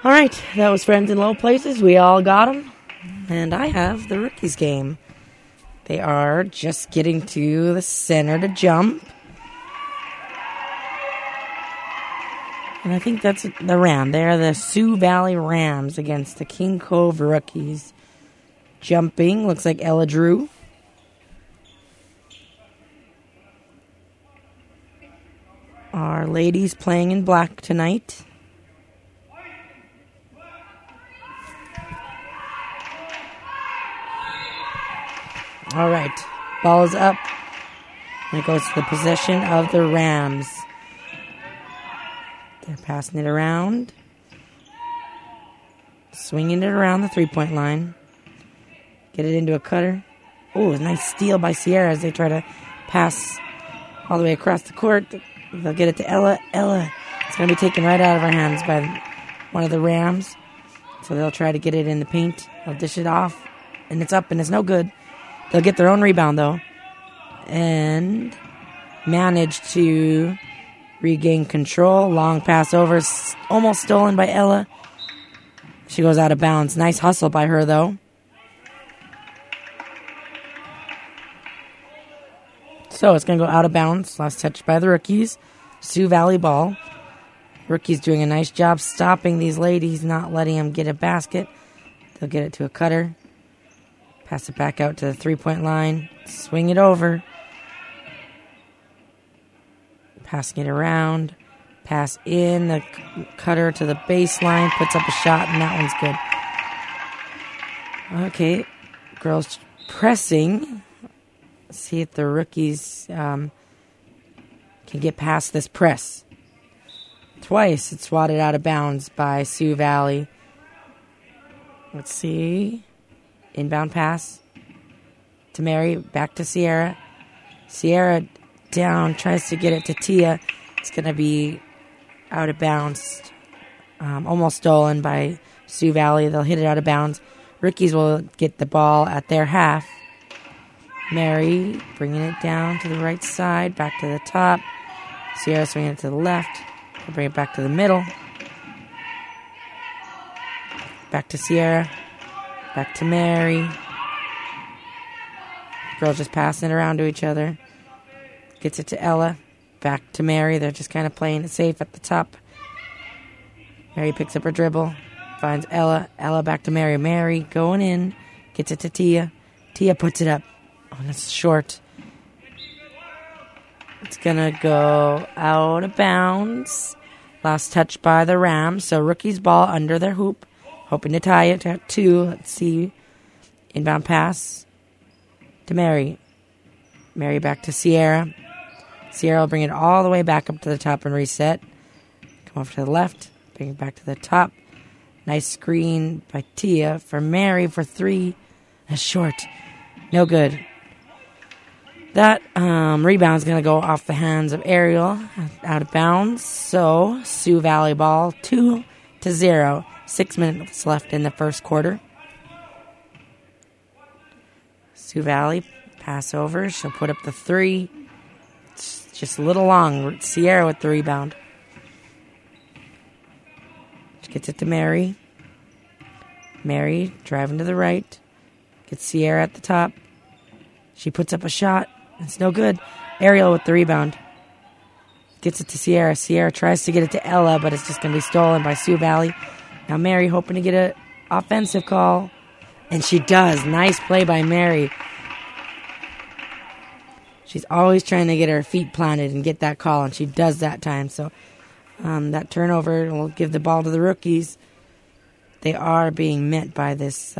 All right, that was Friends in Low Places. We all got them. And I have the Rookies game. They are just getting to the center to jump. And I think that's the Ram. They're the Sioux Valley Rams against the King Cove Rookies. Jumping, looks like Ella Drew. Our ladies playing in black tonight. All right, ball is up. And it goes to the possession of the Rams. They're passing it around. Swinging it around the three-point line. Get it into a cutter. Oh, a nice steal by Sierra as they try to pass all the way across the court. They'll get it to Ella. Ella, it's going to be taken right out of her hands by one of the Rams. So they'll try to get it in the paint. They'll dish it off. And it's up and it's no good. They'll get their own rebound, though, and manage to regain control. Long pass over, almost stolen by Ella. She goes out of bounds. Nice hustle by her, though. So it's going to go out of bounds. Last touch by the Rookies. Sioux Valley ball. Rookies doing a nice job stopping these ladies, not letting them get a basket. They'll get it to a cutter. Pass it back out to the three-point line. Swing it over. Passing it around. Pass in. The cutter to the baseline. Puts up a shot, and that one's good. Okay. Girls pressing. Let's see if the Rookies can get past this press. Twice it's swatted out of bounds by Sioux Valley. Let's see. Inbound pass to Mary, back to Sierra. Sierra down, tries to get it to Tia. It's going to be out of bounds. Almost stolen by Sioux Valley. They'll hit it out of bounds. Rookies will get the ball at their half. Mary bringing it down to the right side, back to the top. Sierra swinging it to the left. They'll bring it back to the middle. Back to Sierra. Back to Mary. Girls just passing it around to each other. Gets it to Ella. Back to Mary. They're just kind of playing it safe at the top. Mary picks up her dribble. Finds Ella. Ella back to Mary. Mary going in. Gets it to Tia. Tia puts it up. Oh, that's short. It's going to go out of bounds. Last touch by the Rams. So Rookies ball under their hoop. Hoping to tie it at 2. Let's see. Inbound pass to Mary. Mary back to Sierra. Sierra will bring it all the way back up to the top and reset. Come over to the left. Bring it back to the top. Nice screen by Tia for Mary for 3. That's short. No good. That rebound's going to go off the hands of Ariel. Out of bounds. So, Sioux Valley ball 2-0. 6 minutes left in the first quarter. Sioux Valley, pass over. She'll put up the 3. It's just a little long. Sierra with the rebound. She gets it to Mary. Mary driving to the right. Gets Sierra at the top. She puts up a shot. It's no good. Ariel with the rebound. Gets it to Sierra. Sierra tries to get it to Ella, but it's just going to be stolen by Sioux Valley. Now Mary hoping to get an offensive call. And she does. Nice play by Mary. She's always trying to get her feet planted and get that call, and she does that time. So that turnover will give the ball to the Rookies. They are being met by this.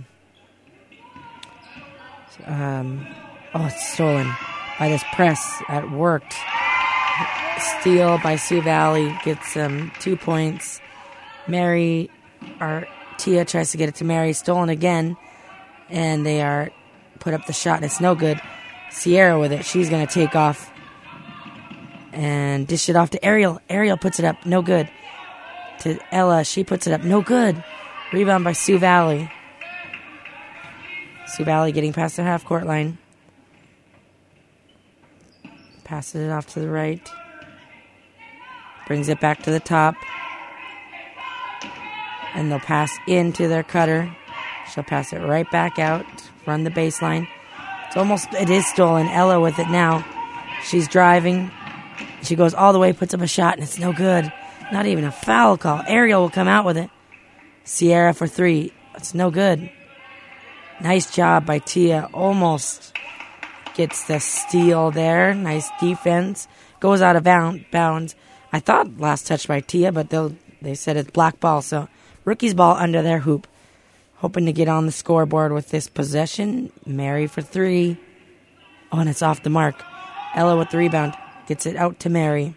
It's stolen by this press. It worked. Steal by Sioux Valley gets 2 points. Tia tries to get it to Mary. Stolen again. And they are put up the shot, and it's no good. Sierra with it. She's going to take off and dish it off to Ariel. Ariel puts it up. No good. To Ella. She puts it up. No good. Rebound by Sioux Valley. Sioux Valley getting past their half-court line. Passes it off to the right. Brings it back to the top. And they'll pass into their cutter. She'll pass it right back out, run the baseline. It is stolen. Ella with it now. She's driving. She goes all the way, puts up a shot, and it's no good. Not even a foul call. Ariel will come out with it. Sierra for 3. It's no good. Nice job by Tia. Almost gets the steal there. Nice defense. Goes out of bounds. I thought last touch by Tia, but they said it's black ball. So rookie's ball under their hoop. Hoping to get on the scoreboard with this possession. Mary for 3. Oh, and it's off the mark. Ella with the rebound. Gets it out to Mary.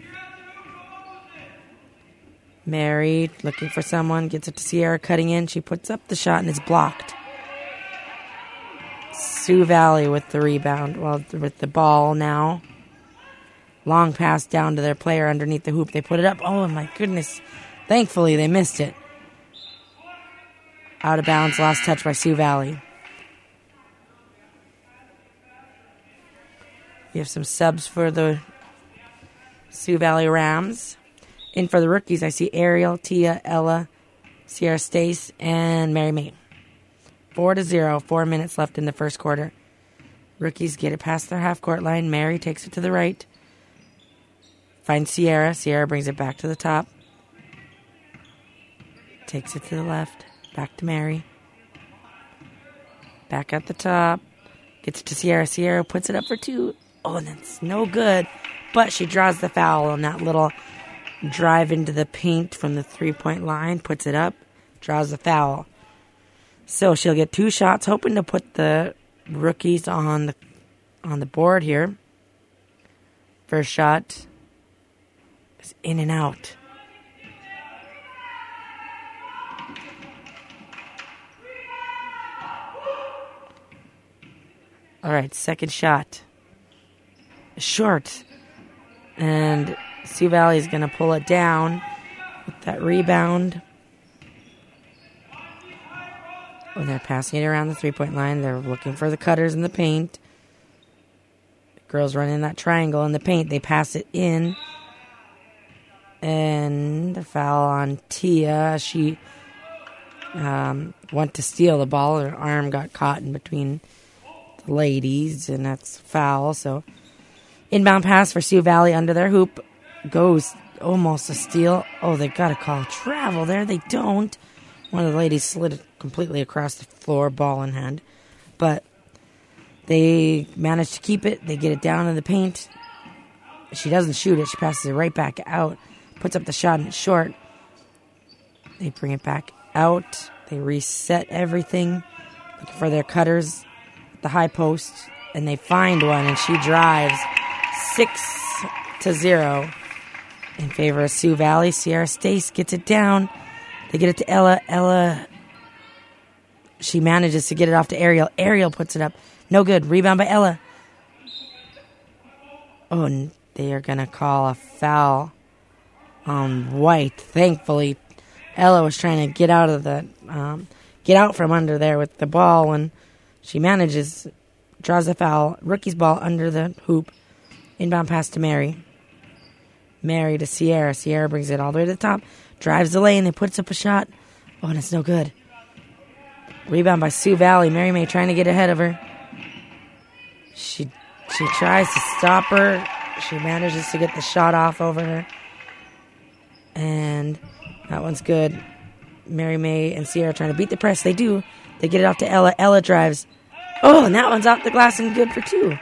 Mary looking for someone. Gets it to Sierra cutting in. She puts up the shot and it's blocked. Sioux Valley with the rebound. Well, with the ball now. Long pass down to their player underneath the hoop. They put it up. Oh, my goodness. Thankfully, they missed it. Out of bounds. Last touch by Sioux Valley. We have some subs for the Sioux Valley Rams. In for the rookies, I see Ariel, Tia, Ella, Sierra Stace, and Mary May. 4-0. 4 minutes left in the first quarter. Rookies get it past their half-court line. Mary takes it to the right. Finds Sierra. Sierra brings it back to the top. Takes it to the left. Back to Mary. Back at the top. Gets it to Sierra. Sierra puts it up for 2. Oh, and that's no good. But she draws the foul on that little drive into the paint from the three-point line. Puts it up. Draws the foul. So she'll get 2 shots. Hoping to put the rookies on the board here. First shot is in and out. All right, second shot. Short. And Sioux Valley is going to pull it down with that rebound. Oh, they're passing it around the three-point line. They're looking for the cutters in the paint. Girls running that triangle in the paint. They pass it in. And the foul on Tia. She went to steal the ball. Her arm got caught in between the ladies, and that's foul. So inbound pass for Sioux Valley under their hoop. Goes almost a steal. Oh, they got to call travel there. They don't. One of the ladies slid it completely across the floor, ball in hand. But they managed to keep it. They get it down in the paint. She doesn't shoot it. She passes it right back out. Puts up the shot and it's short. They bring it back out. They reset everything. Looking for their cutters at the high post. And they find one and she drives 6-0 in favor of Sioux Valley. Sierra Stace gets it down. They get it to Ella. Ella, she manages to get it off to Ariel. Ariel puts it up. No good. Rebound by Ella. Oh, and they are going to call a foul on White. Thankfully, Ella was trying to get out from under there with the ball, and she manages, draws the foul. Rookie's ball under the hoop. Inbound pass to Mary. Mary to Sierra. Sierra brings it all the way to the top. Drives the lane. They puts up a shot. Oh, and it's no good. Rebound by Sioux Valley. Mary May trying to get ahead of her. She tries to stop her. She manages to get the shot off over her. And that one's good. Mary May and Sierra trying to beat the press. They do. They get it off to Ella. Ella drives. Oh, and that one's off the glass and good for 2.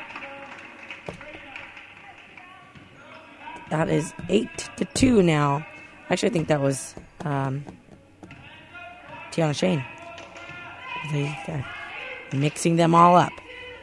That is 8-2 now. Actually, I think that was Tiana Shane. They're mixing them all up.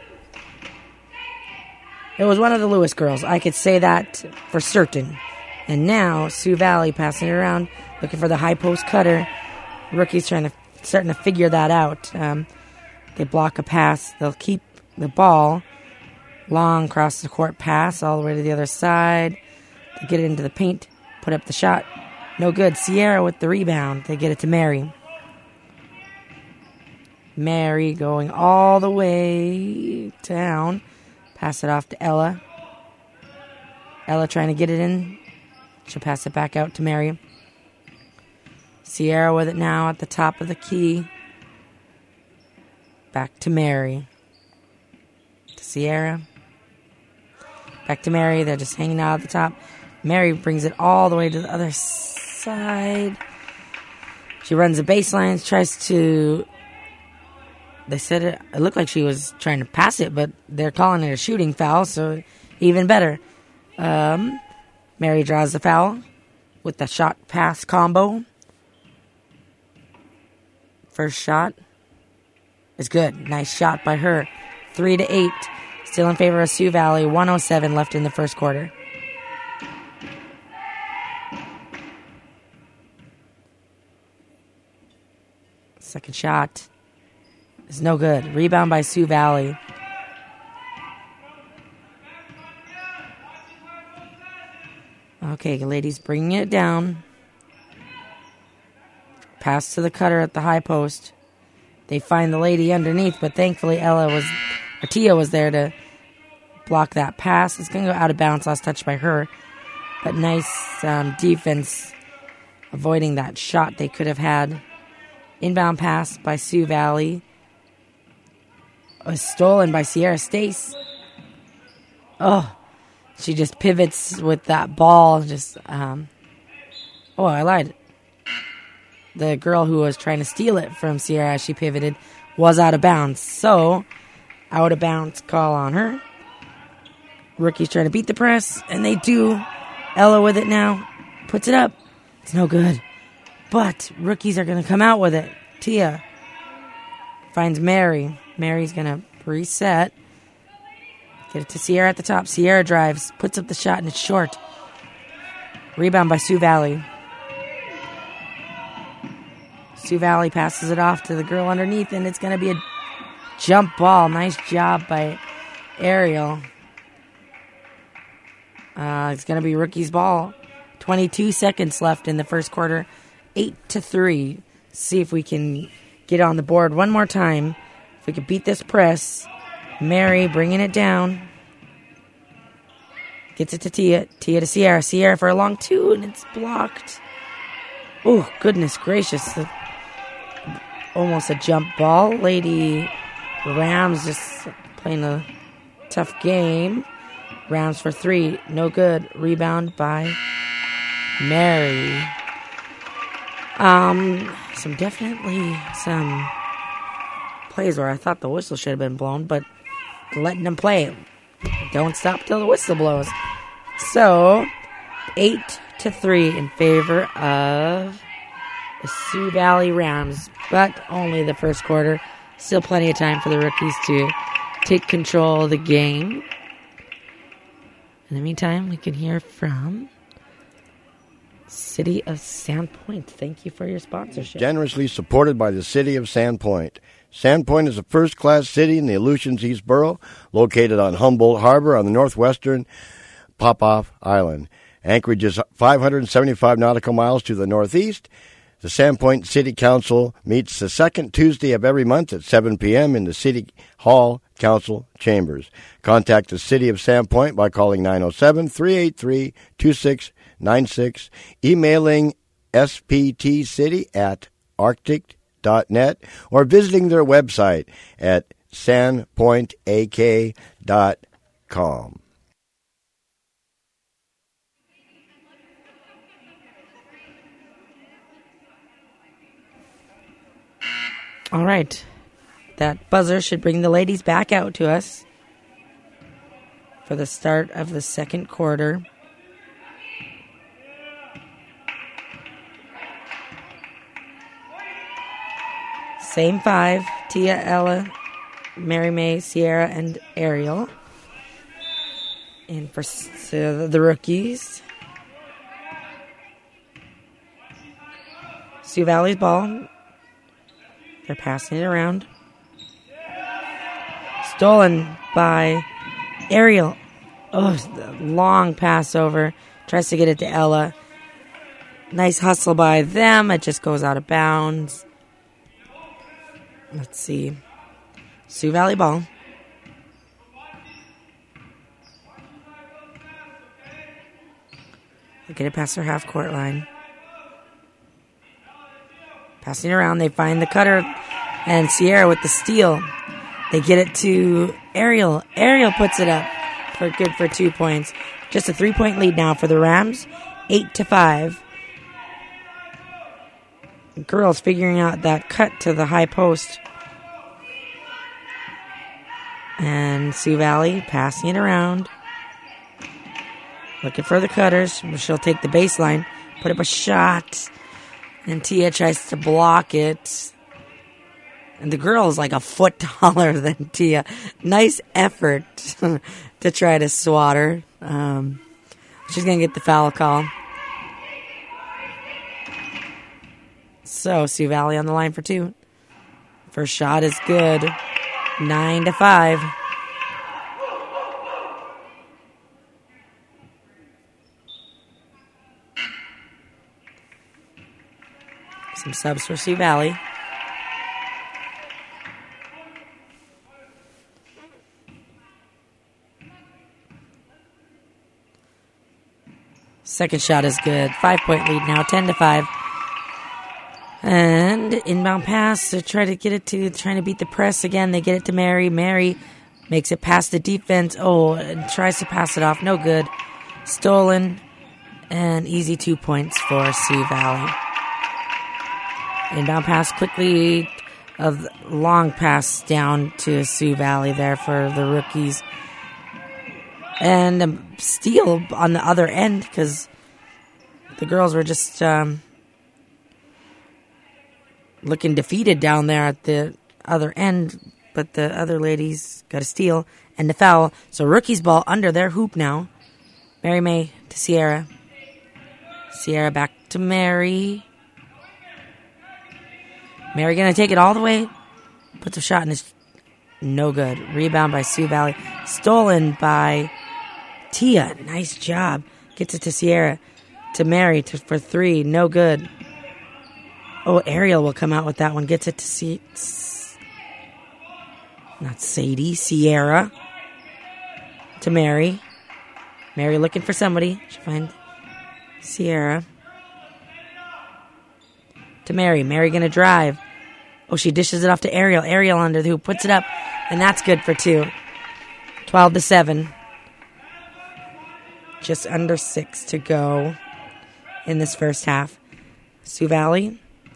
It was one of the Lewis girls. I could say that for certain. And now, Sioux Valley passing it around, looking for the high post cutter. Rookie's starting to figure that out. They block a pass. They'll keep the ball. Long cross the court pass all the way to the other side. They get it into the paint. Put up the shot. No good. Sierra with the rebound. They get it to Mary. Mary going all the way down. Pass it off to Ella. Ella trying to get it in. She'll pass it back out to Mary. Sierra with it now at the top of the key. Back to Mary. To Sierra. Back to Mary. They're just hanging out at the top. Mary brings it all the way to the other side. She runs the baselines, tries to... They said it looked like she was trying to pass it, but they're calling it a shooting foul, so even better. Mary draws the foul with the shot-pass combo. First shot is good. Nice shot by her. 3-8. Still in favor of Sioux Valley. 1:07 left in the first quarter. Second shot is no good. Rebound by Sioux Valley. Okay, ladies bringing it down. Pass to the cutter at the high post. They find the lady underneath, but thankfully Tia was there to block that pass. It's going to go out of bounds. Last touch by her. But nice defense avoiding that shot they could have had. Inbound pass by Sioux Valley. Was stolen by Sierra Stace. Oh, she just pivots with that ball. I lied. The girl who was trying to steal it from Sierra as she pivoted was out of bounds. So, out of bounds call on her. Rookie's trying to beat the press, and they do. Ella with it now. Puts it up. It's no good. But rookies are going to come out with it. Tia finds Mary. Mary's going to reset. Get it to Sierra at the top. Sierra drives. Puts up the shot, and it's short. Rebound by Sioux Valley. Sioux Valley passes it off to the girl underneath, and it's going to be a jump ball. Nice job by Ariel. It's going to be rookie's ball. 22 seconds left in the first quarter. 8-3. See if we can get on the board one more time. If we can beat this press. Mary bringing it down. Gets it to Tia. Tia to Sierra. Sierra for a long two, and it's blocked. Oh, goodness gracious. Almost a jump ball. Lady Rams just playing a tough game. Rams for three. No good. Rebound by Mary. Some plays where I thought the whistle should have been blown, but letting them play. Don't stop till the whistle blows. So, 8-3 in favor of the Sioux Valley Rams, but only the first quarter. Still plenty of time for the rookies to take control of the game. In the meantime, we can hear from City of Sandpoint. Thank you for your sponsorship. Generously supported by the City of Sandpoint. Sandpoint is a first-class city in the Aleutians East Borough, located on Humboldt Harbor on the northwestern Popoff Island. Anchorage is 575 nautical miles to the northeast. The Sandpoint City Council meets the second Tuesday of every month at 7 p.m. in the City Hall Council Chambers. Contact the City of Sandpoint by calling 907-383-2696, emailing sptcity@arctic.net, or visiting their website at sandpointak.com. All right. That buzzer should bring the ladies back out to us for the start of the second quarter. Same five: Tia, Ella, Mary May, Sierra, and Ariel. And for the rookies, Sioux Valley's ball. They're passing it around. Stolen by Ariel. Oh, long pass over. Tries to get it to Ella. Nice hustle by them. It just goes out of bounds. Let's see. Sioux Valley ball. They'll get it past their half-court line. Passing around, they find the cutter, and Sierra with the steal. They get it to Ariel. Ariel puts it up for good for 2 points. Just a 3-point lead now for the Rams, 8-5. Girls figuring out that cut to the high post. And Sioux Valley passing it around. Looking for the cutters. She'll take the baseline, put up a shot. And Tia tries to block it. And the girl is like a foot taller than Tia. Nice effort to try to swat her. She's going to get the foul call. So, Sioux Valley on the line for 2. First shot is good. 9-5. Some subs for Sioux Valley. Second shot is good. 5-point lead now, 10-5. And inbound pass to try to get it to, trying to beat the press again. They get it to Mary. Mary makes it past the defense. Oh, and tries to pass it off. No good. Stolen. And easy 2 points for Sioux Valley. Inbound pass quickly. A long pass down to Sioux Valley there for the rookies. And a steal on the other end because the girls were just looking defeated down there at the other end. But the other ladies got a steal and the foul. So rookies ball under their hoop now. Mary May to Sierra. Sierra back to Mary. Mary going to take it all the way. Puts a shot and it's no good. Rebound by Sioux Valley. Stolen by Tia. Nice job. Gets it to Sierra. To Mary for 3. No good. Oh, Ariel will come out with that one. Gets it to not Sadie. Sierra. To Mary. Mary looking for somebody. She'll find Sierra. To Mary. Mary going to drive. Oh, she dishes it off to Ariel. Ariel under the hoop. Puts it up. And that's good for 2. 12-7. Just under 6 to go in this first half. Sioux Valley.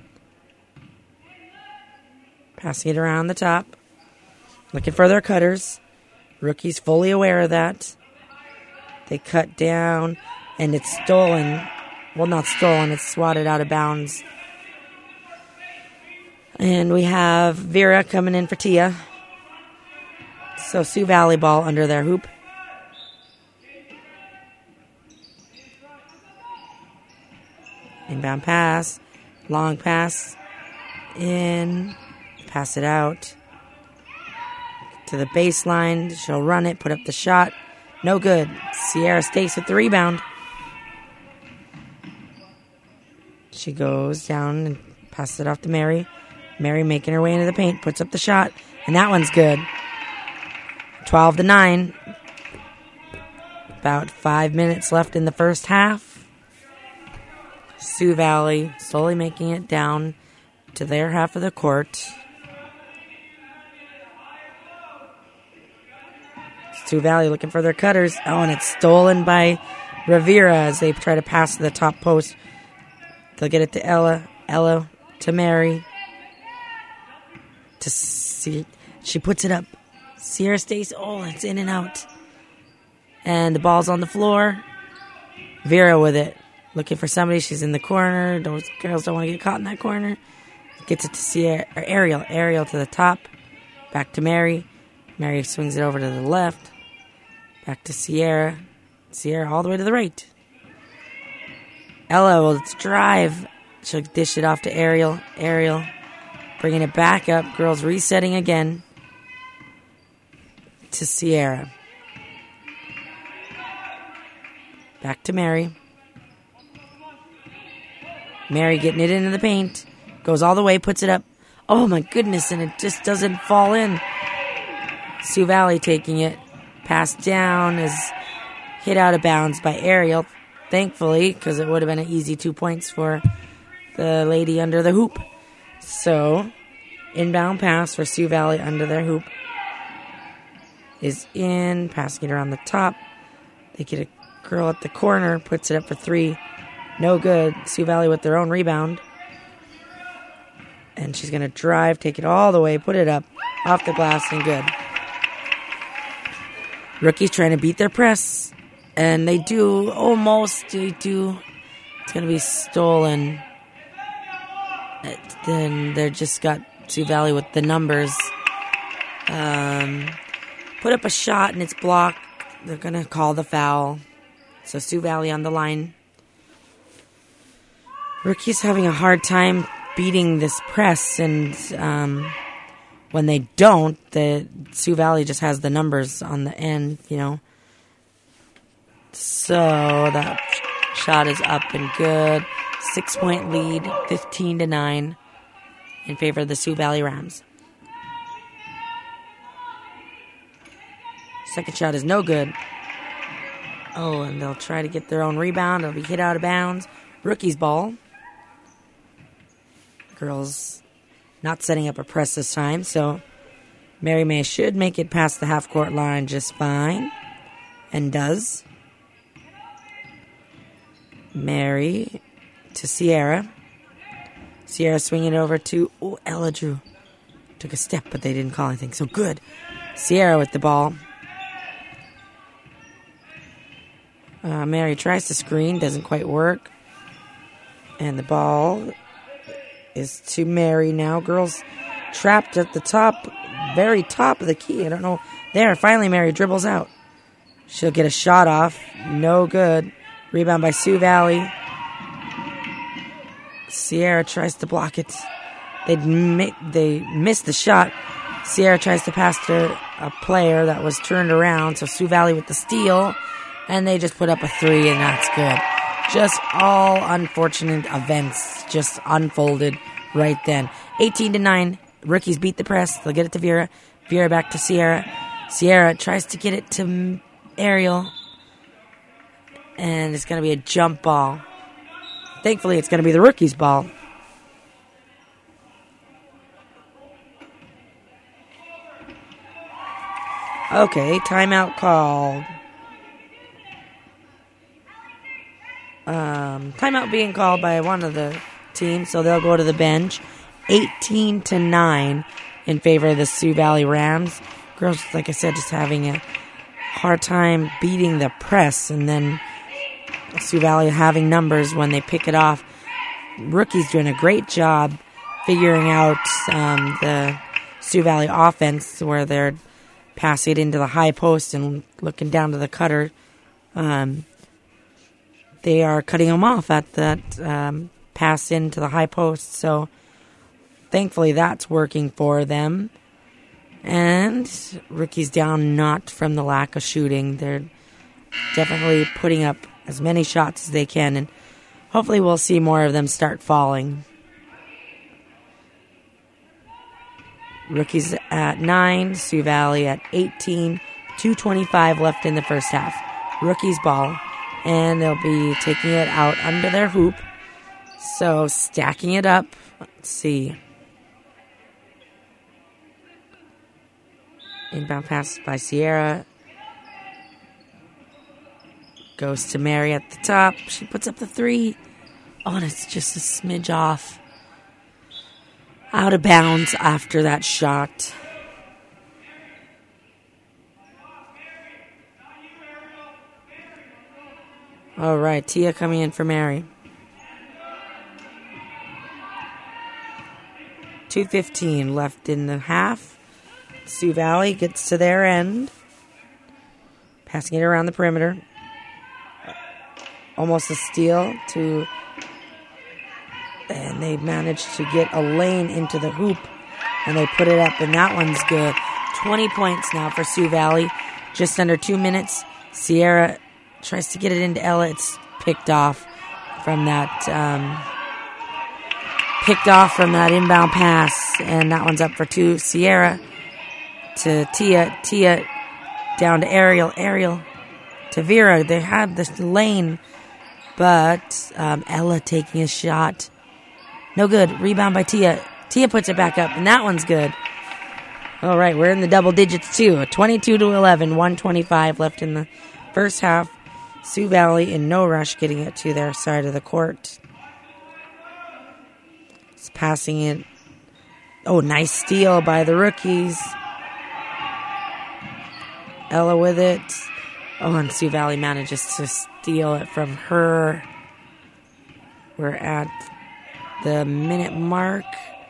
Passing it around the top. Looking for their cutters. Rookies fully aware of that. They cut down. And it's stolen. Well, not stolen. It's swatted out of bounds. And we have Vera coming in for Tia. So Sioux Valley ball under their hoop. Inbound pass. Long pass. In. Pass it out. To the baseline. She'll run it. Put up the shot. No good. Sierra Stace with the rebound. She goes down and passes it off to Mary. Mary making her way into the paint. Puts up the shot. And that one's good. 12-9. About 5 minutes left in the first half. Sioux Valley slowly making it down to their half of the court. Sioux Valley looking for their cutters. Oh, and it's stolen by Rivera as they try to pass to the top post. They'll get it to Ella. Ella to Mary. To see, she puts it up. Sierra Stace. Oh, it's in and out. And the ball's on the floor. Vera with it. Looking for somebody. She's in the corner. Those girls don't want to get caught in that corner. Gets it to Sierra, or Ariel. Ariel to the top. Back to Mary. Mary swings it over to the left. Back to Sierra. Sierra all the way to the right. Ella will drive. She'll dish it off to Ariel. Ariel bringing it back up. Girls resetting again to Sierra. Back to Mary. Mary getting it into the paint. Goes all the way, puts it up. Oh my goodness, and it just doesn't fall in. Sioux Valley taking it. Passed down is hit out of bounds by Ariel. Thankfully, because it would have been an easy 2 points for the lady under the hoop. So, inbound pass for Sioux Valley under their hoop is in, passing it around the top. They get a girl at the corner, puts it up for 3. No good. Sioux Valley with their own rebound. And she's going to drive, take it all the way, put it up, off the glass, and good. Rookies trying to beat their press. And they do, almost. They do. It's going to be stolen. Then they're just got Sioux Valley with the numbers. Put up a shot, and it's blocked. They're going to call the foul. So Sioux Valley on the line. Rookies having a hard time beating this press, and when they don't, the Sioux Valley just has the numbers on the end, So that shot is up and good. 6-point lead, 15-9 in favor of the Sioux Valley Rams. Second shot is no good. Oh, and they'll try to get their own rebound. It'll be hit out of bounds. Rookies ball. Girls not setting up a press this time, so Mary May should make it past the half-court line just fine, and does. Mary to Sierra. Sierra swinging it over to Ella Drew. Took a step, but they didn't call anything, so good. Sierra with the ball. Mary tries to screen, doesn't quite work. And the ball is to Mary now. Girls trapped at the top, very top of the key. I don't know. There, finally Mary dribbles out. She'll get a shot off. No good. Rebound by Sioux Valley. Sierra tries to block it. They missed the shot. Sierra tries to pass to a player that was turned around. So Sioux Valley with the steal. And they just put up a 3, and that's good. Just all unfortunate events just unfolded right then. 18-9. Rookies beat the press. They'll get it to Vera. Vera back to Sierra. Sierra tries to get it to Ariel. And it's going to be a jump ball. Thankfully, it's going to be the rookies' ball. Okay, timeout called. Timeout being called by one of the teams, so they'll go to the bench. 18-9 in favor of the Sioux Valley Rams. Girls, like I said, just having a hard time beating the press, and then Sioux Valley having numbers when they pick it off. Rookies doing a great job figuring out the Sioux Valley offense, where they're passing it into the high post and looking down to the cutter. They are cutting them off at that pass into the high post. So thankfully that's working for them. And rookies down not from the lack of shooting. They're definitely putting up as many shots as they can. And hopefully we'll see more of them start falling. Rookies at 9, Sioux Valley at 18. 2:25 left in the first half. Rookies ball. And they'll be taking it out under their hoop. So stacking it up. Let's see. Inbound pass by Sierra. Goes to Mary at the top. She puts up the 3. Oh, and it's just a smidge off. Out of bounds after that shot. All right, Tia coming in for Mary. 2:15 left in the half. Sioux Valley gets to their end. Passing it around the perimeter. Almost a steal to... And they managed to get a lane into the hoop. And they put it up, and that one's good. 20 points now for Sioux Valley. Just under 2 minutes. Sierra tries to get it into Ella. It's picked off from that inbound pass, and that one's up for 2. Sierra to Tia. Tia down to Ariel. Ariel to Vera. They had this lane, but Ella taking a shot. No good. Rebound by Tia. Tia puts it back up, and that one's good. All right, we're in the double digits, too. 22-11, 1:25 left in the first half. Sioux Valley in no rush getting it to their side of the court. It's passing it. Oh, nice steal by the rookies. Ella with it. Oh, and Sioux Valley manages to steal it from her. We're at the minute mark.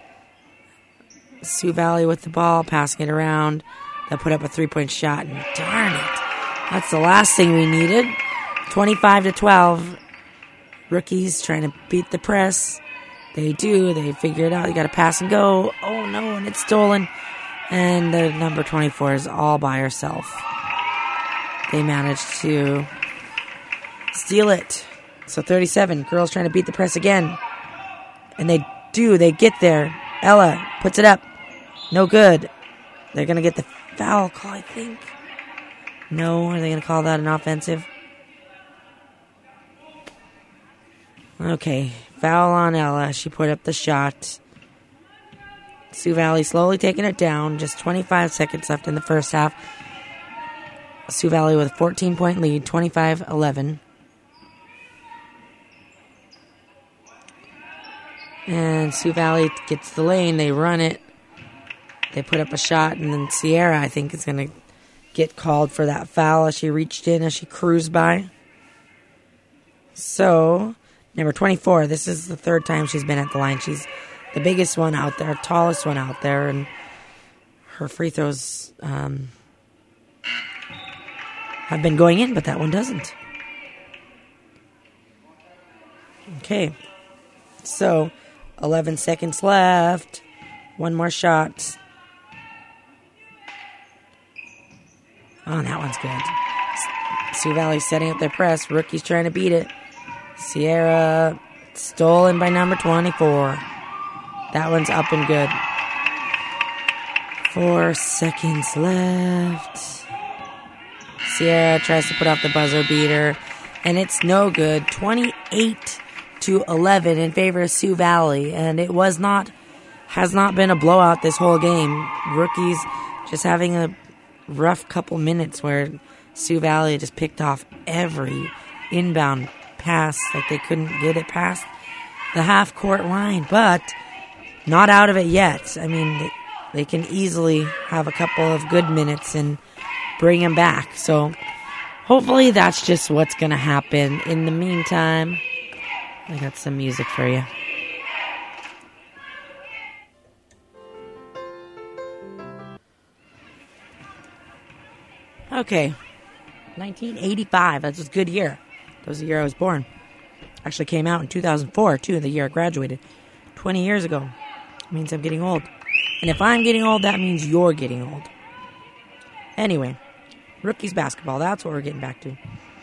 Sioux Valley with the ball, passing it around. They'll put up a 3-point shot, and darn it. That's the last thing we needed. 25-12. Rookies trying to beat the press. They do. They figure it out. They got to pass and go. Oh, no, and it's stolen. And the number 24 is all by herself. They managed to steal it. So 37. Girls trying to beat the press again. And they do. They get there. Ella puts it up. No good. They're going to get the foul call, I think. No, are they going to call that an offensive? Okay, foul on Ella. She put up the shot. Sioux Valley slowly taking it down. Just 25 seconds left in the first half. Sioux Valley with a 14-point lead, 25-11. And Sioux Valley gets the lane. They run it. They put up a shot, and then Sierra, I think, is going to get called for that foul as she reached in, as she cruised by. So, number 24, this is the third time she's been at the line. She's the biggest one out there, tallest one out there, and her free throws have been going in, but that one doesn't. Okay, so 11 seconds left. One more shot. Oh, that one's good. Sioux Valley setting up their press. Rookies trying to beat it. Sierra stolen by number 24. That one's up and good. 4 seconds left. Sierra tries to put off the buzzer beater, and it's no good. 28-11 in favor of Sioux Valley, and it has not been a blowout this whole game. Rookies just having a rough couple minutes where Sioux Valley just picked off every inbound pass, like they couldn't get it past the half-court line, but not out of it yet. I mean, they can easily have a couple of good minutes and bring them back. So hopefully that's just what's going to happen. In the meantime, I got some music for you. Okay, 1985. That's a good year. That was the year I was born. Actually came out in 2004, too, the year I graduated. 20 years ago. It means I'm getting old. And if I'm getting old, that means you're getting old. Anyway, rookies basketball. That's what we're getting back to.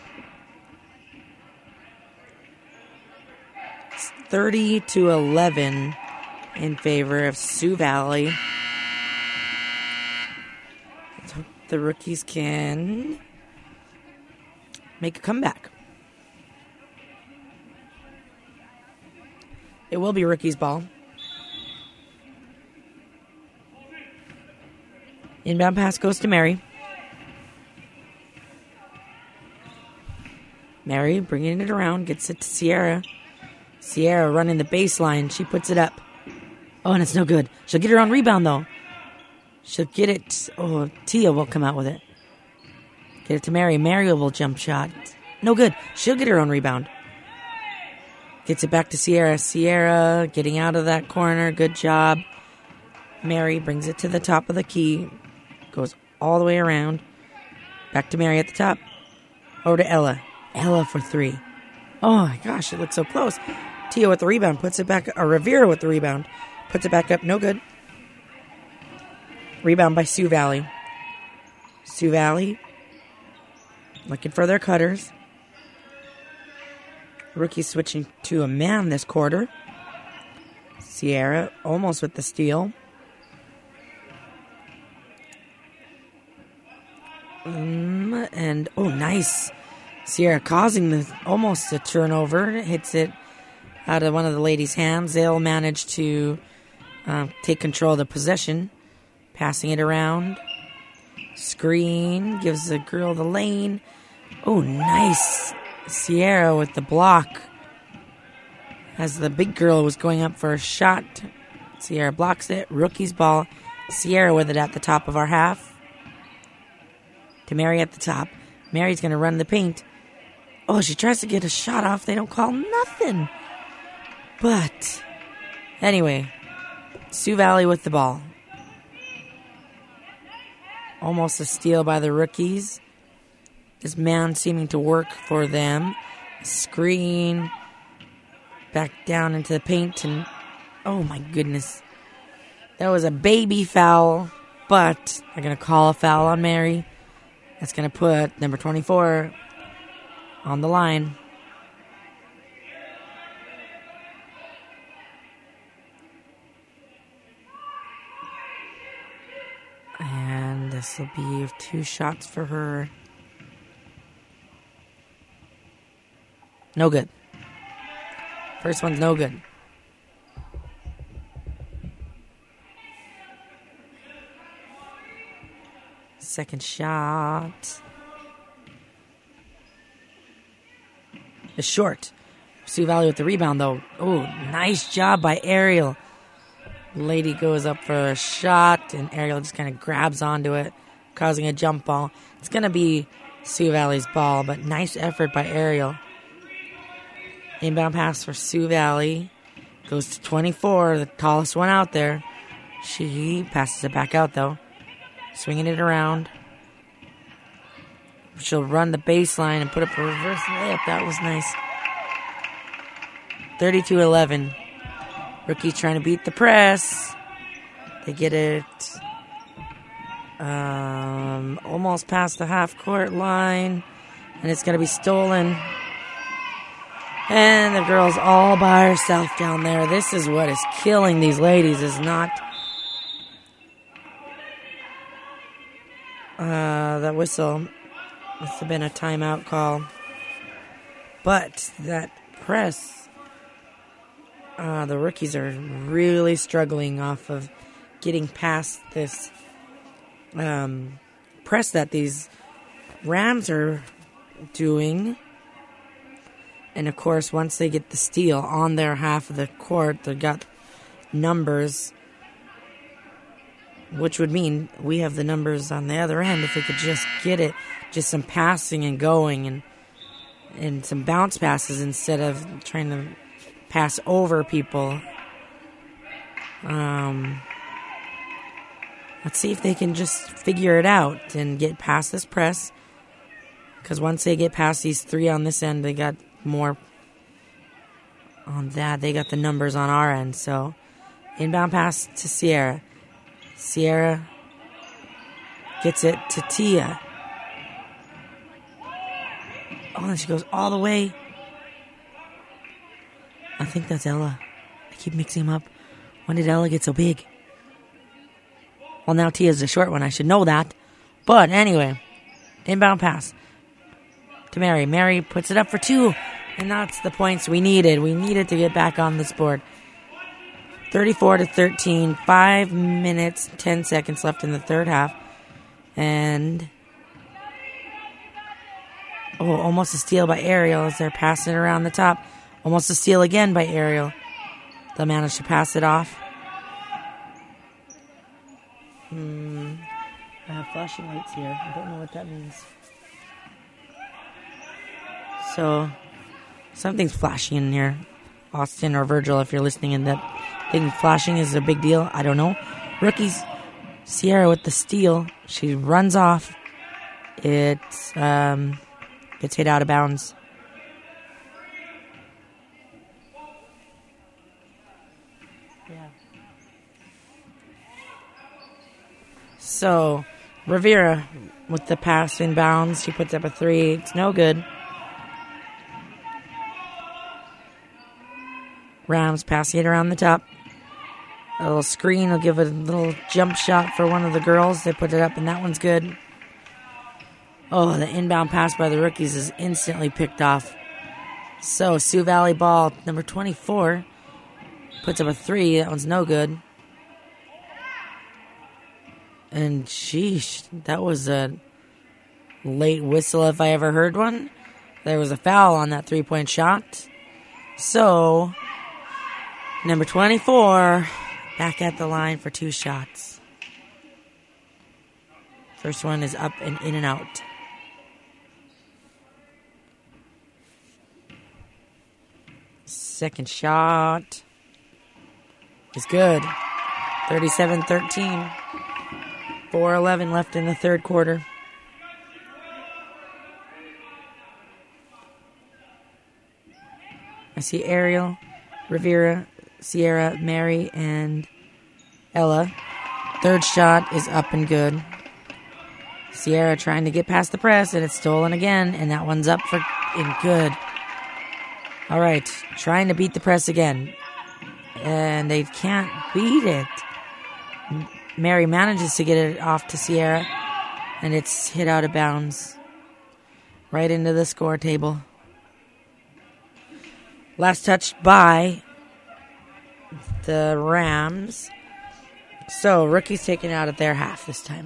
It's 30-11 in favor of Sioux Valley. Let's hope the rookies can make a comeback. It will be rookies ball. Inbound pass goes to Mary. Mary bringing it around, gets it to Sierra. Sierra running the baseline. She puts it up. Oh, and it's no good. She'll get her own rebound, though. She'll get it. Oh, Tia will come out with it. Get it to Mary. Mary will jump shot. No good. She'll get her own rebound. Gets it back to Sierra. Sierra getting out of that corner. Good job. Mary brings it to the top of the key. Goes all the way around. Back to Mary at the top. Over to Ella. Ella for 3. Oh my gosh, it looks so close. Tia with the rebound. Puts it back. Rivera with the rebound. Puts it back up. No good. Rebound by Sioux Valley. Sioux Valley looking for their cutters. Rookie switching to a man this quarter. Sierra almost with the steal. And, oh, nice. Sierra causing almost a turnover. Hits it out of one of the ladies' hands. They'll manage to take control of the possession. Passing it around. Screen. Gives the girl the lane. Oh, nice. Sierra with the block. As the big girl was going up for a shot. Sierra blocks it. Rookie's ball. Sierra with it at the top of our half. To Mary at the top. Mary's going to run the paint. Oh, she tries to get a shot off. They don't call nothing. But, anyway, Sioux Valley with the ball. Almost a steal by the Rookies. This man seeming to work for them. Screen. Back down into the paint. And, oh my goodness. That was a baby foul. But they're going to call a foul on Mary. That's going to put number 24 on the line. And this will be 2 shots for her. No good. First one's no good. Second shot is short. Sioux Valley with the rebound, though. Oh, nice job by Ariel. Lady goes up for a shot, and Ariel just kind of grabs onto it, causing a jump ball. It's going to be Sioux Valley's ball, but nice effort by Ariel. Inbound pass for Sioux Valley. Goes to 24, the tallest one out there. She passes it back out, though. Swinging it around. She'll run the baseline and put up a reverse layup. That was nice. 32-11. Rookie trying to beat the press. They get it almost past the half-court line. And it's going to be stolen. And the girl's all by herself down there. This is what is killing these ladies, is not... that whistle must have been a timeout call. But that press, the Rookies are really struggling off of getting past this press that these Rams are doing. And of course, once they get the steal on their half of the court, they've got numbers, which would mean we have the numbers on the other end if we could just get it, just some passing and going and some bounce passes instead of trying to pass over people. Let's see if they can just figure it out and get past this press. Because once they get past these 3 on this end, they got more on that. They got the numbers on our end. So, inbound pass to Sierra. Sierra gets it to Tia. Oh, and she goes all the way. I think that's Ella. I keep mixing them up. When did Ella get so big? Well, now Tia's the short one. I should know that. But anyway, inbound pass to Mary. Mary puts it up for 2. And that's the points we needed. We needed to get back on this board. 34-13, 5 minutes, 10 seconds left in the third half. And, almost a steal by Ariel as they're passing it around the top. Almost a steal again by Ariel. They'll manage to pass it off. I have flashing lights here. I don't know what that means. So, something's flashing in here. Austin or Virgil, if you're listening, and that thing flashing is a big deal. I don't know. Rookies, Sierra with the steal. She runs off. It gets hit out of bounds. Yeah. So, Rivera with the pass in bounds. She puts up a 3. It's no good. Rams passing it around the top. A little screen will give a little jump shot for one of the girls. They put it up, and that one's good. Oh, the inbound pass by the Rookies is instantly picked off. So, Sioux Valley ball, number 24, puts up a 3. That one's no good. And sheesh, that was a late whistle if I ever heard one. There was a foul on that 3-point shot. So, number 24, back at the line for 2 shots. First one is up and in and out. Second shot is good. 37-13. 4:11 left in the third quarter. I see Ariel, Rivera, Sierra, Mary, and Ella. Third shot is up and good. Sierra trying to get past the press, and it's stolen again, and that one's up for and good. All right, trying to beat the press again, and they can't beat it. Mary manages to get it off to Sierra, and it's hit out of bounds right into the score table. Last touch by the Rams. So, Rookies taken out of their half this time.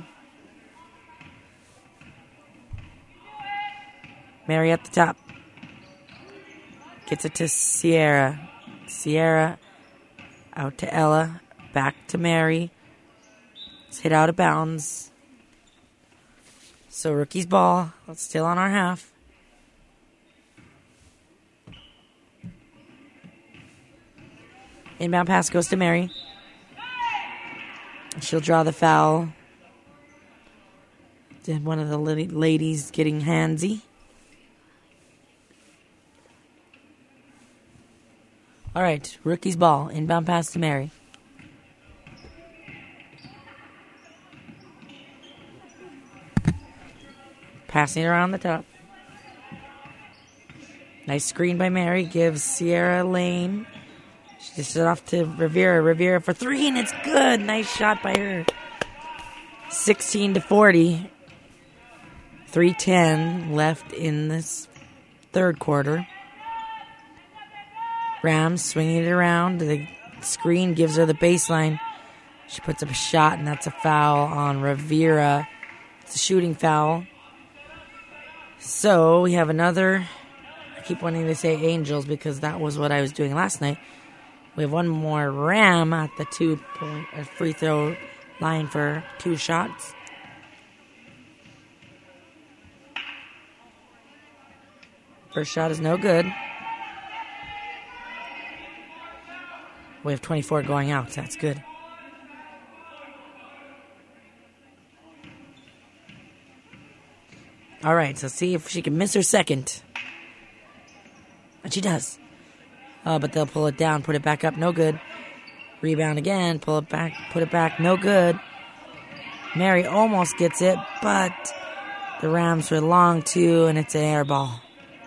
Mary at the top. Gets it to Sierra. Sierra out to Ella. Back to Mary. It's hit out of bounds. So, Rookies ball. It's still on our half. Inbound pass goes to Mary. She'll draw the foul. One of the ladies getting handsy. All right, Rookies ball. Inbound pass to Mary. Passing it around the top. Nice screen by Mary. Gives Sierra a lane. She dishes it off to Rivera. Rivera for 3, and it's good. Nice shot by her. 16-40. 3:10 left in this third quarter. Rams swinging it around. The screen gives her the baseline. She puts up a shot, and that's a foul on Rivera. It's a shooting foul. So we have another. I keep wanting to say Angels because that was what I was doing last night. We have one more Ram at the 2-point free throw line for 2 shots. First shot is no good. We have 24 going out, so that's good. All right, so see if she can miss her second. And she does. Oh, but they'll pull it down, put it back up, no good. Rebound again, pull it back, put it back, no good. Mary almost gets it, but the Rams were long too, and it's an air ball.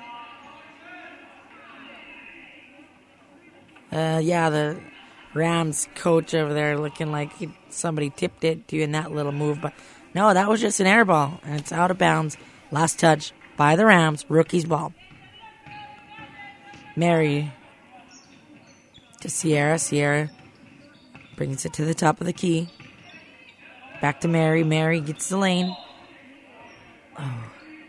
The Rams coach over there looking like somebody tipped it doing that little move, but no, that was just an air ball, and it's out of bounds. Last touch by the Rams, Rookies ball. Mary to Sierra. Sierra brings it to the top of the key. Back to Mary. Mary gets the lane. Oh.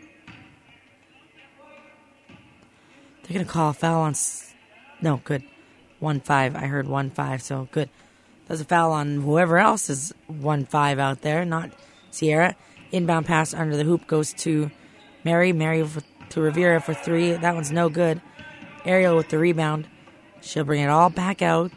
They're going to call a foul on... No, good. 1-5. I heard 1-5, so good. There's a foul on whoever else is 1-5 out there, not Sierra. Inbound pass under the hoop goes to Mary. Mary to Rivera for 3. That one's no good. Ariel with the rebound. She'll bring it all back out.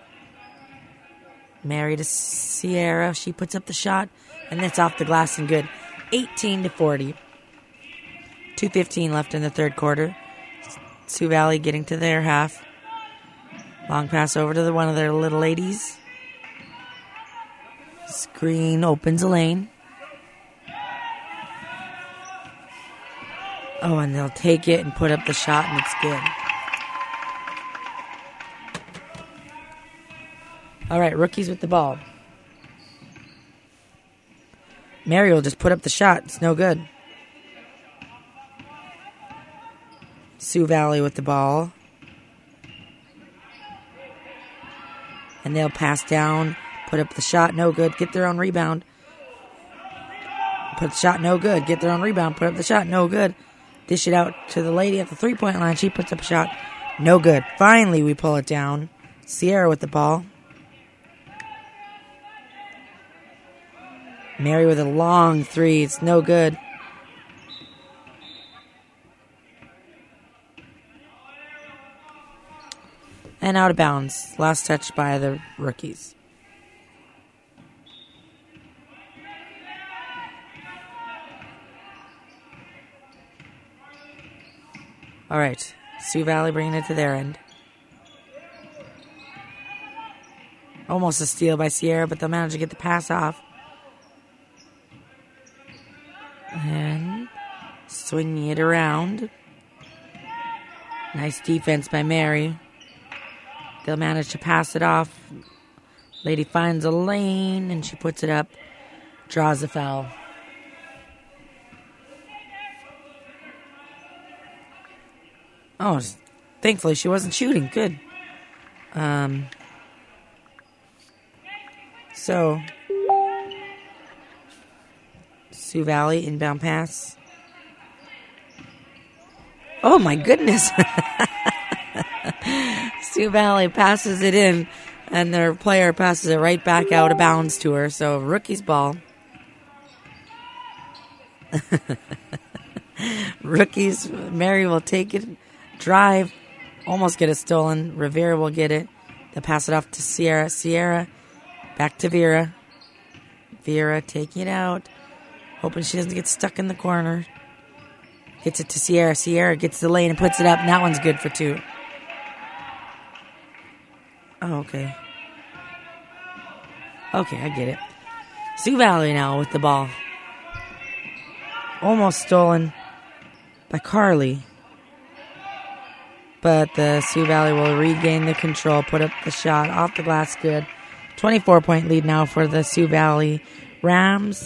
Mary to Sierra. She puts up the shot, and it's off the glass and good. 18-40. 2:15 left in the third quarter. Sioux Valley getting to their half. Long pass over to one of their little ladies. Screen opens a lane. Oh, and they'll take it and put up the shot, and it's good. All right, Rookies with the ball. Mary will just put up the shot. It's no good. Sioux Valley with the ball. And they'll pass down, put up the shot. No good. Get their own rebound. Put the shot, no good. Get their own rebound. Put up the shot, no good. Dish it out to the lady at the 3-point line. She puts up a shot, no good. Finally, we pull it down. Sierra with the ball. Mary with a long three. It's no good. And out of bounds. Last touch by the rookies. All right. Sioux Valley bringing it to their end. Almost a steal by Sierra, but they'll manage to get the pass off. And swinging it around. Nice defense by Mary. They'll manage to pass it off. Lady finds a lane, and she puts it up. Draws the foul. Oh, thankfully she wasn't shooting. Good. So, Sioux Valley inbound pass. Oh my goodness. Sioux Valley passes it in, and their player passes it right back out of bounds to her. So, rookie's ball. Rookies, Mary will take it, drive, almost get it stolen. Rivera will get it. They'll pass it off to Sierra. Sierra, back to Vera. Vera taking it out, hoping she doesn't get stuck in the corner. Gets it to Sierra. Sierra gets the lane and puts it up, and that one's good for two. Oh, okay. Okay, I get it. Sioux Valley now with the ball. Almost stolen by Carly. But the Sioux Valley will regain the control, put up the shot off the glass, good. 24-point lead now for the Sioux Valley Rams.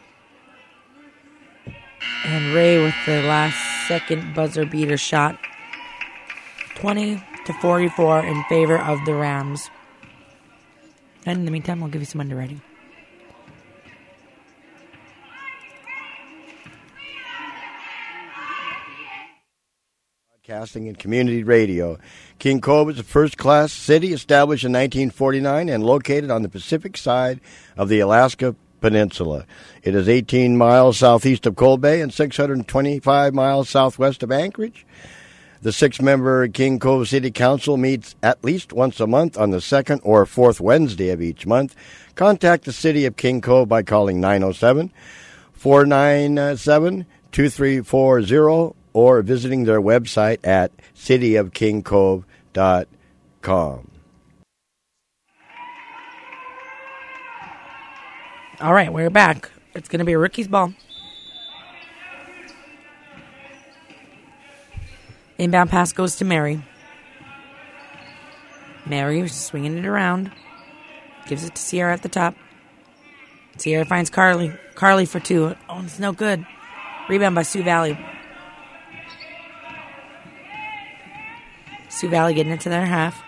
And Ray with the last second buzzer beater shot. 20-44 in favor of the Rams. And in the meantime, I'll give you some underwriting. Broadcasting and community radio. King Cove is a first-class city established in 1949 and located on the Pacific side of the Alaska Peninsula. It is 18 miles southeast of Cold Bay and 625 miles southwest of Anchorage. The 6-member King Cove City Council meets at least once a month on the second or fourth Wednesday of each month. Contact the City of King Cove by calling 907-497-2340 or visiting their website at cityofkingcove.com. All right, we're back. It's going to be a rookie's ball. Inbound pass goes to Mary. Mary swinging it around. Gives it to Sierra at the top. Sierra finds Carly. Carly for two. Oh, it's no good. Rebound by Sioux Valley. Sioux Valley getting into their half.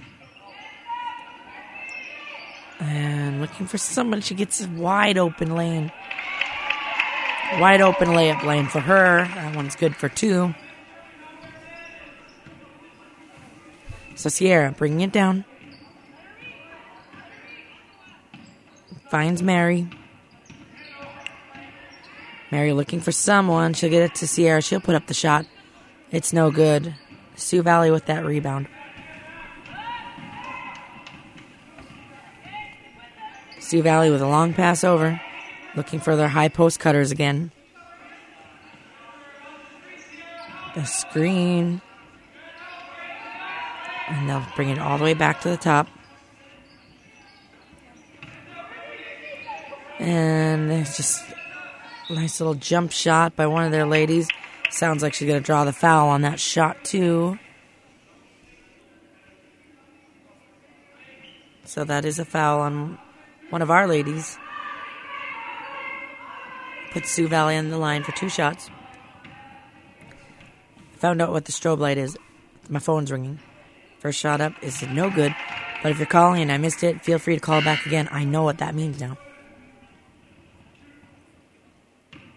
And looking for someone. She gets a wide open lane. Wide open layup lane for her. That one's good for two. So Sierra bringing it down. Finds Mary. Mary looking for someone. She'll get it to Sierra. She'll put up the shot. It's no good. Sioux Valley with that rebound. Sioux Valley with a long pass over. Looking for their high post cutters again. The screen. And they'll bring it all the way back to the top. And there's just a nice little jump shot by one of their ladies. Sounds like she's going to draw the foul on that shot, too. So that is a foul on one of our ladies. Puts Sioux Valley on the line for two shots. Found out what the strobe light is. My phone's ringing. First shot up is no good. But if you're calling and I missed it, feel free to call back again. I know what that means now.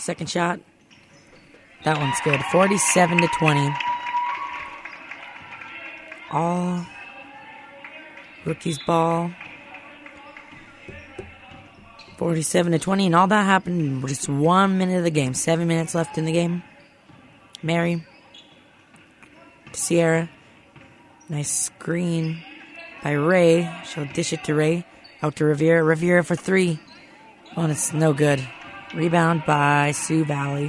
Second shot. That one's good. 47-20. All Rookies ball. 47-20. And all that happened in just 1 minute of the game. 7 minutes left in the game. Mary. Sierra. Nice screen by Ray. She'll dish it to Ray. Out to Riviera. Riviera for three. Oh, and it's no good. Rebound by Sioux Valley.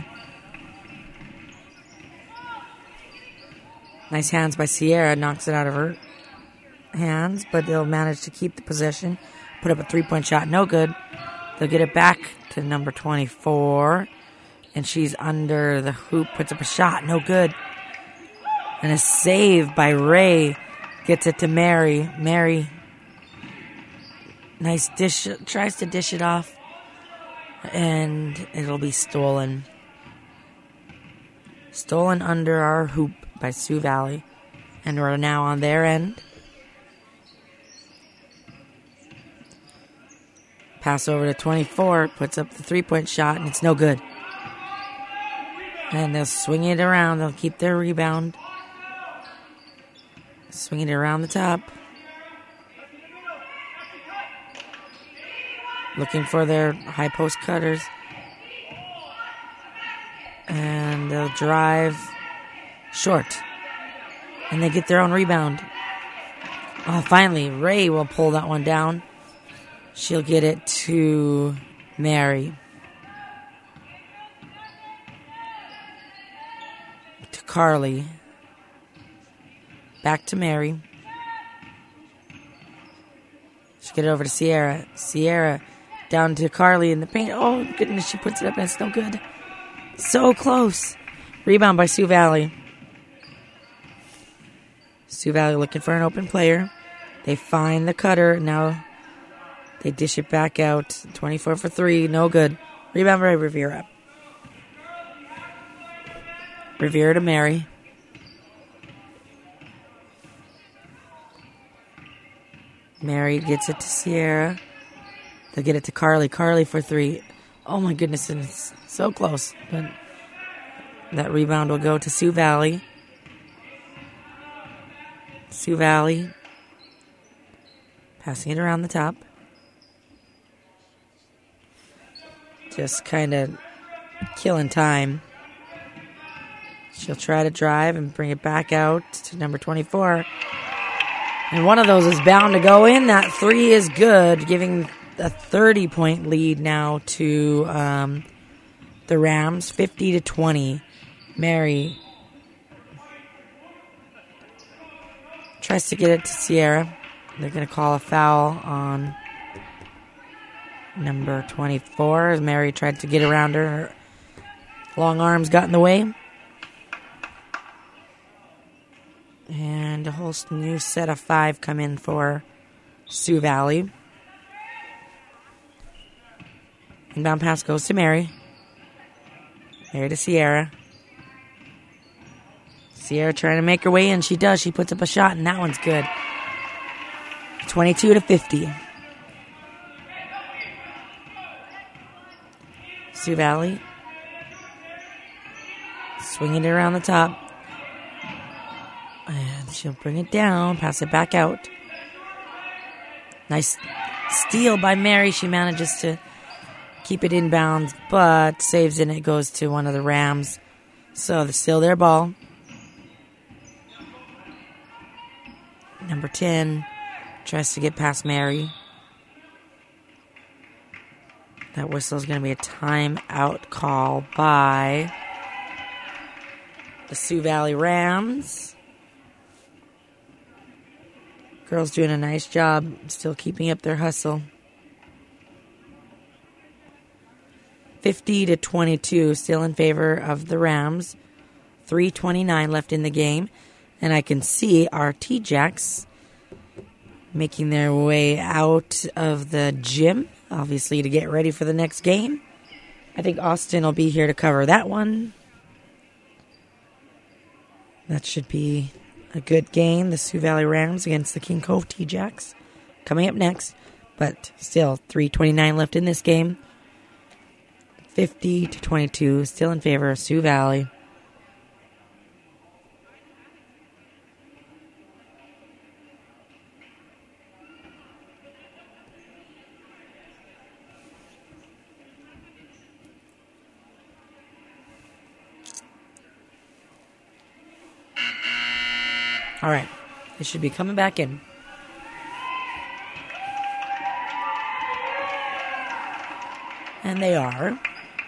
Nice hands by Sierra. Knocks it out of her hands, but they'll manage to keep the possession. Put up a three-point shot. No good. They'll get it back to number 24. And she's under the hoop. Puts up a shot. No good. And a save by Ray. Gets it to Mary. Mary. Nice dish. Tries to dish it off. And it'll be stolen. Stolen under our hoop by Sioux Valley. And we're now on their end. Pass over to 24. Puts up the three-point shot. And it's no good. And they'll swing it around. They'll keep their rebound. Swinging it around the top. Looking for their high post cutters. And they'll drive short. And they get their own rebound. Oh, finally, Ray will pull that one down. She'll get it to Mary. To Carly. Back to Mary. She'll get it over to Sierra. Sierra down to Carly in the paint. Oh, goodness, she puts it up and it's no good. So close. Rebound by Sioux Valley. Sioux Valley looking for an open player. They find the cutter. Now they dish it back out. 24 for three. No good. Rebound by Riviera. Riviera to Mary. Mary gets it to Sierra. They'll get it to Carly. Carly for three. Oh my goodness, and it's so close. But that rebound will go to Sioux Valley. Sioux Valley. Passing it around the top. Just kind of killing time. She'll try to drive and bring it back out to number 24. And one of those is bound to go in. That three is good, giving a 30-point lead now to the Rams, 50-20. Mary tries to get it to Sierra. They're going to call a foul on number 24 as Mary tried to get around her. Her long arms got in the way. And a whole new set of five come in for Sioux Valley. Inbound pass goes to Mary. Mary to Sierra. Sierra trying to make her way in. She does. She puts up a shot, and that one's good. 22-50. Sioux Valley. Swinging it around the top. And she'll bring it down, pass it back out. Nice steal by Mary. She manages to keep it inbounds, but saves it and it goes to one of the Rams. So they're still their ball. Number 10 tries to get past Mary. That whistle is going to be a timeout call by the Sioux Valley Rams. Girls doing a nice job, still keeping up their hustle. 50-22, still in favor of the Rams. 3:29 left in the game. And I can see our T-Jacks making their way out of the gym, obviously to get ready for the next game. I think Austin will be here to cover that one. That should be a good game. The Sioux Valley Rams against the King Cove T-Jacks. Coming up next. But still, 3:29 left in this game. 50-22, still in favor of Sioux Valley. All right, they should be coming back in. And they are.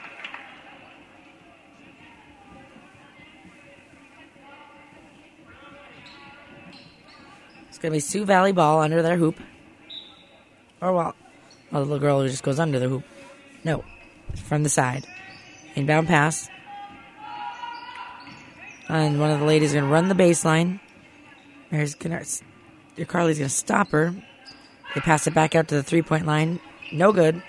It's going to be Sioux Valley ball under their hoop. Or, well, the little girl who just goes under the hoop. No, from the side. Inbound pass. And one of the ladies is going to run the baseline. Carly's going to stop her. They pass it back out to the three-point line. No good.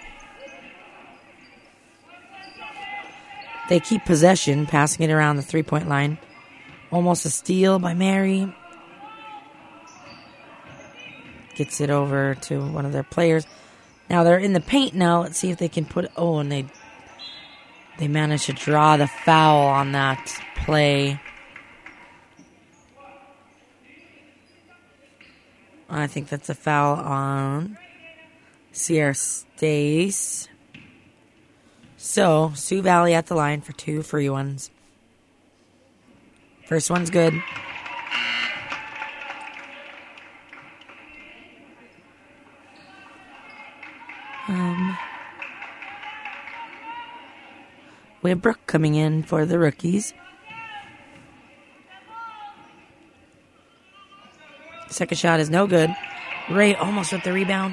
They keep possession, passing it around the three-point line. Almost a steal by Mary. Gets it over to one of their players. Now they're in the paint now. Let's see if they can put it. Oh, and they managed to draw the foul on that play. I think that's a foul on Sierra Stace. So, Sioux Valley at the line for 2 free ones. First one's good. We have Brooke coming in for the rookies. Second shot is no good. Ray almost with the rebound.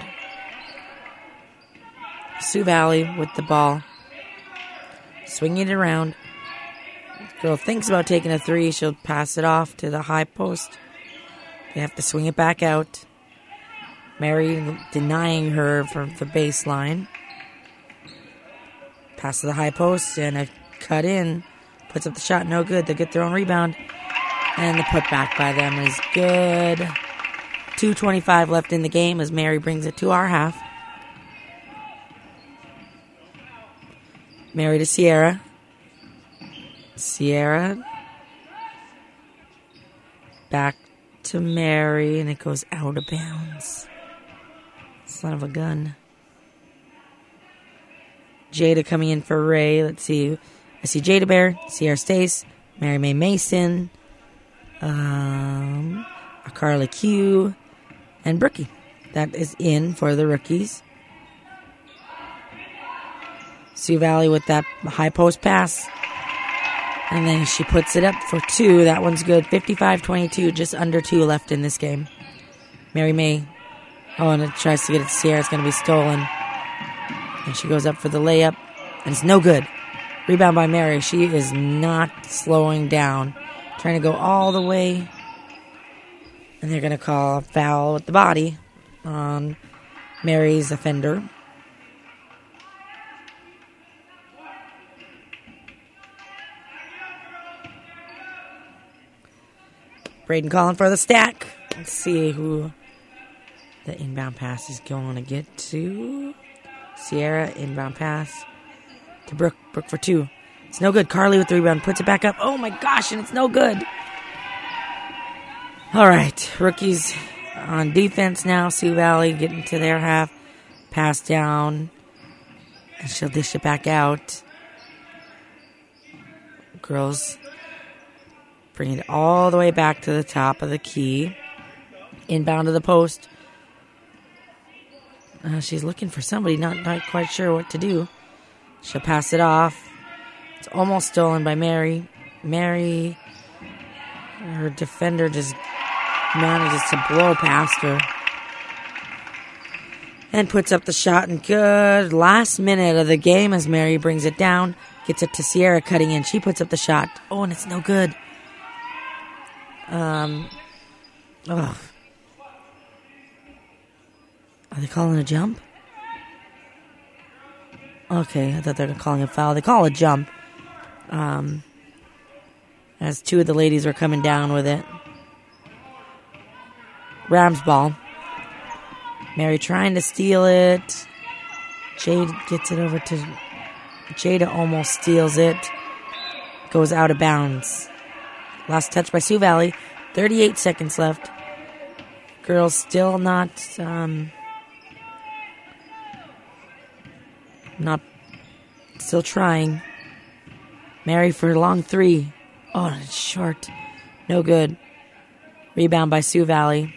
Sioux Valley with the ball. Swinging it around. Girl thinks about taking a three. She'll pass it off to the high post. They have to swing it back out. Mary denying her from the baseline. Pass to the high post and a cut in. Puts up the shot. No good. They get their own rebound. And the putback by them is good. 2:25 left in the game as Mary brings it to our half. Mary to Sierra. Sierra. Back to Mary, and it goes out of bounds. Son of a gun. Jada coming in for Ray. Let's see. I see Jada Bear, Sierra Stace, Mary Mae Mason, Carly Q, and Brookie. That is in for the rookies. Sioux Valley with that high post pass. And then she puts it up for 2. That one's good. 55-22, just under 2 left in this game. Mary Mae. Oh, and it tries to get it to Sierra. It's going to be stolen. And she goes up for the layup. And it's no good. Rebound by Mary. She is not slowing down. Trying to go all the way. And they're going to call a foul with the body on Mary's offender. Braden calling for the stack. Let's see who the inbound pass is going to get to. Sierra, inbound pass to Brooke. Brooke for 2. It's no good. Carly with the rebound. Puts it back up. Oh my gosh, and it's no good. All right. Rookies on defense now. Sioux Valley getting to their half. Pass down. And she'll dish it back out. Girls bring it all the way back to the top of the key. Inbound to the post. She's looking for somebody, not quite sure what to do. She'll pass it off. It's almost stolen by Mary. Mary, her defender just manages to blow past her. And puts up the shot, and good. Last minute of the game as Mary brings it down. Gets it to Sierra cutting in. She puts up the shot. Oh, and it's no good. Are they calling a jump? Okay, I thought they were calling a foul. They call a jump. As 2 of the ladies were coming down with it. Rams ball. Mary trying to steal it. Jade gets it over to Jada almost steals it. Goes out of bounds. Last touch by Sioux Valley. 38 seconds left. Girls still still trying. Mary for a long three. Oh, it's short. No good. Rebound by Sioux Valley.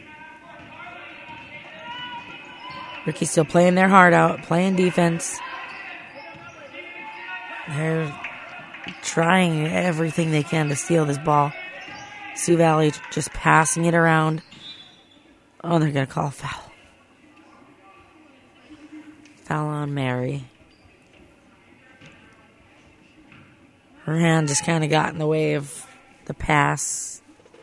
Ricky's still playing their heart out, playing defense. They're trying everything they can to steal this ball. Sioux Valley just passing it around. Oh, they're going to call a foul. Foul on Mary. Her hand just kind of got in the way of the pass.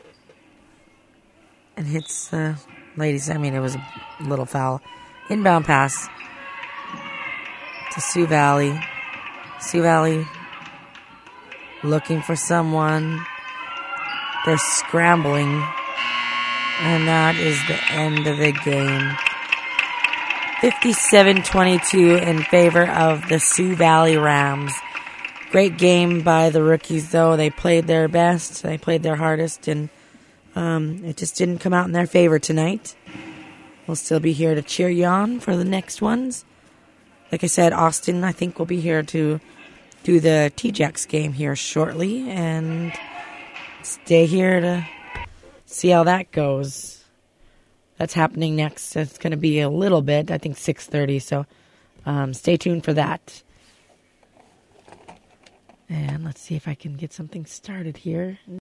And hits the ladies. I mean, it was a little foul. Inbound pass to Sioux Valley. Sioux Valley looking for someone. They're scrambling. And that is the end of the game. 57-22 in favor of the Sioux Valley Rams. Great game by the rookies, though. They played their best. They played their hardest, and it just didn't come out in their favor tonight. We'll still be here to cheer you on for the next ones. Like I said, Austin, I think, will be here to do the T-Jacks game here shortly, and stay here to see how that goes. That's happening next. It's going to be a little bit, I think 6:30, so stay tuned for that. And let's see if I can get something started here.